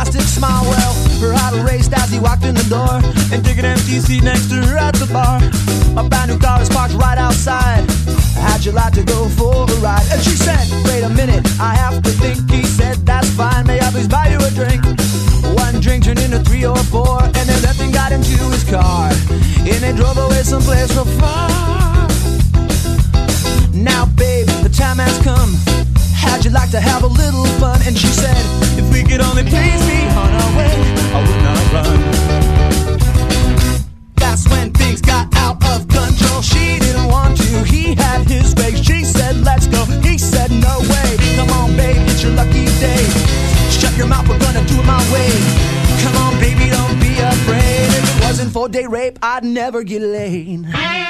plastic smile. Well, her heart raced as he walked in the door and took an empty seat next to her at the bar. My brand new car is parked right outside. How'd you like to go for a ride? And she said, wait a minute, I have to think. He said, that's fine, may I please buy you a drink? One drink turned into 3 or 4, and then that thing got into his car, and they drove away someplace real far. Now babe, the time has come. How'd you like to have a little fun? And she said, if we could only please be on our way, I would not run. That's when things got out of control. She didn't want to, he had his way. She said, let's go, he said, no way. Come on babe, it's your lucky day. Shut your mouth, we're gonna do it my way. Come on baby, don't be afraid. If it wasn't for date rape, I'd never get laid.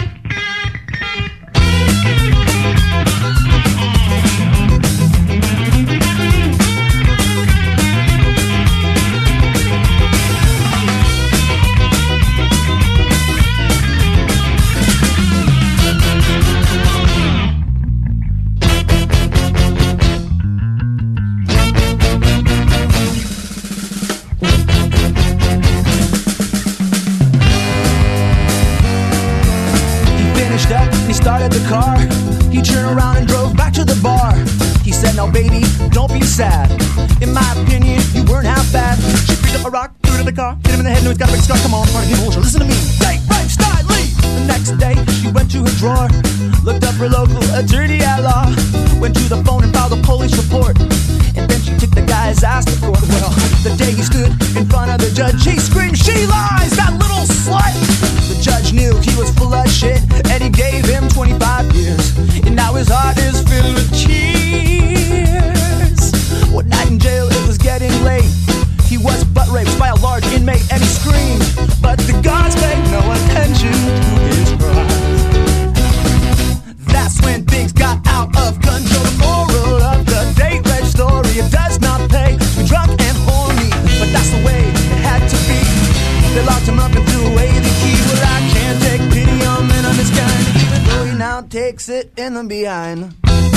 He started the car, he turned around and drove back to the bar. He said, now baby, don't be sad. In my opinion, you weren't half bad. She picked up a rock, threw it in the car, hit him in the head, and he's got a big scar. Come on, party people, listen to me. Date rape style, leave. The next day, she went to her drawer, looked up her local attorney at law, went to the phone and filed a police report, and then she took the guy's ass to court. Well, the day he stood in front of the judge, he screamed, she lies, that little slut. The judge knew he was full of shit, and he gave him 25 years, and now his heart is filled with tears. One night in jail, it was getting late. He was butt raped by a large inmate, and he screamed, but the guards paid no attention to his cries. That's when things got out of control. The moral of the date rape story, it does not pay to be drunk and horny, but that's the way it had to be. They locked him up and threw away the key. Well, I can't take pity on men of this kind, even though he now takes it in the behind.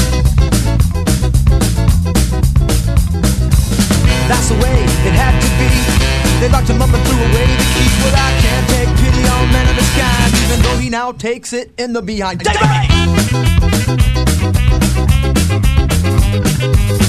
That's the way it had to be. They locked him up and threw away the key. Well, I can't take pity on men of this kind, even though he now takes it in the behind. Take it!